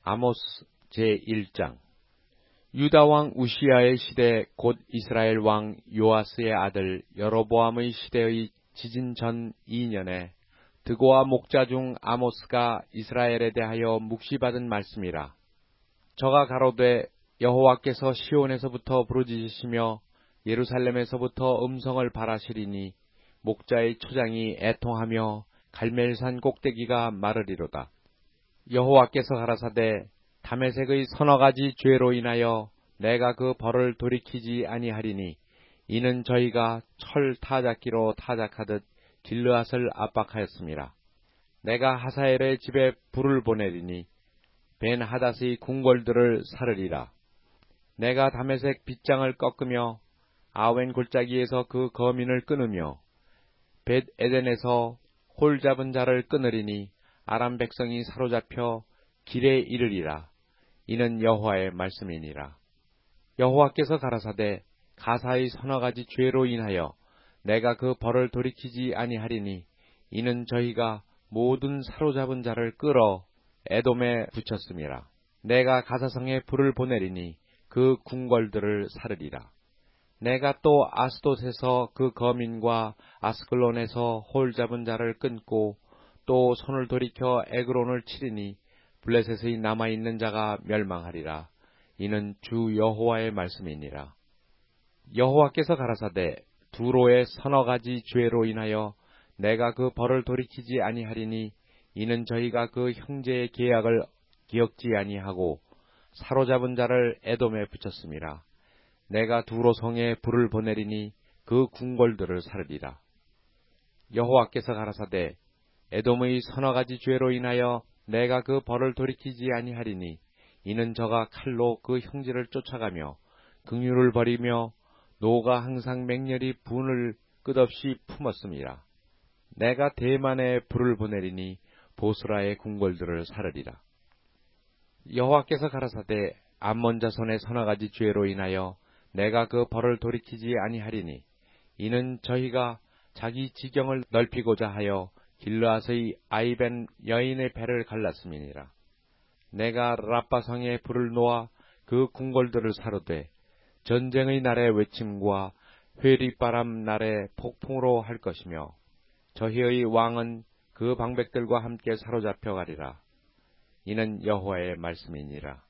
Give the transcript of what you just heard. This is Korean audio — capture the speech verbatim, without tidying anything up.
아모스 제일 장. 유다 왕 우시야의 시대 곧 이스라엘 왕 요아스의 아들 여로보암의 시대의 지진 전 이 년에 드고와 목자 중 아모스가 이스라엘에 대하여 묵시받은 말씀이라. 저가 가로되 여호와께서 시온에서부터 부르짖으시며 예루살렘에서부터 음성을 발하시리니 목자의 초장이 애통하며 갈멜산 꼭대기가 마르리로다. 여호와께서 가라사대 다메섹의 서너 가지 죄로 인하여 내가 그 벌을 돌이키지 아니하리니 이는 저희가 철 타작기로 타작하듯 길르앗을 압박하였습니다. 내가 하사엘의 집에 불을 보내리니 벤 하닷의 궁궐들을 사르리라. 내가 다메섹 빗장을 꺾으며 아웬 골짜기에서 그 거민을 끊으며 벳 에덴에서 홀 잡은 자를 끊으리니 아람 백성이 사로잡혀 길에 이르리라. 이는 여호와의 말씀이니라. 여호와께서 가라사대 가사의 서너 가지 죄로 인하여 내가 그 벌을 돌이키지 아니하리니 이는 저희가 모든 사로잡은 자를 끌어 에돔에 붙였음이라. 내가 가사성에 불을 보내리니 그 궁궐들을 사르리라. 내가 또 아스돗에서 그 거민과 아스글론에서 홀 잡은 자를 끊고 또 손을 돌이켜 에그론을 치리니 블레셋의 남아있는 자가 멸망하리라. 이는 주 여호와의 말씀이니라. 여호와께서 가라사대 두로의 서너 가지 죄로 인하여 내가 그 벌을 돌이키지 아니하리니 이는 저희가 그 형제의 계약을 기억지 아니하고 사로잡은 자를 에돔에 붙였음이라. 내가 두로 성에 불을 보내리니 그 궁궐들을 사르리라. 여호와께서 가라사대 에돔의 서너 가지 죄로 인하여 내가 그 벌을 돌이키지 아니하리니 이는 저가 칼로 그 형제를 쫓아가며 긍휼을 버리며 노가 항상 맹렬히 분을 끝없이 품었음이라. 내가 대만에 불을 보내리니 보스라의 궁궐들을 사르리라. 여호와께서 가라사대 암몬 자손의 서너 가지 죄로 인하여 내가 그 벌을 돌이키지 아니하리니 이는 저희가 자기 지경을 넓히고자 하여 길르앗의 아이벤 여인의 배를 갈랐음이니라. 내가 라빠성에 불을 놓아 그 궁궐들을 사르되 전쟁의 날의 외침과 회리바람 날의 폭풍으로 할 것이며 저희의 왕은 그 방백들과 함께 사로잡혀 가리라. 이는 여호와의 말씀이니라.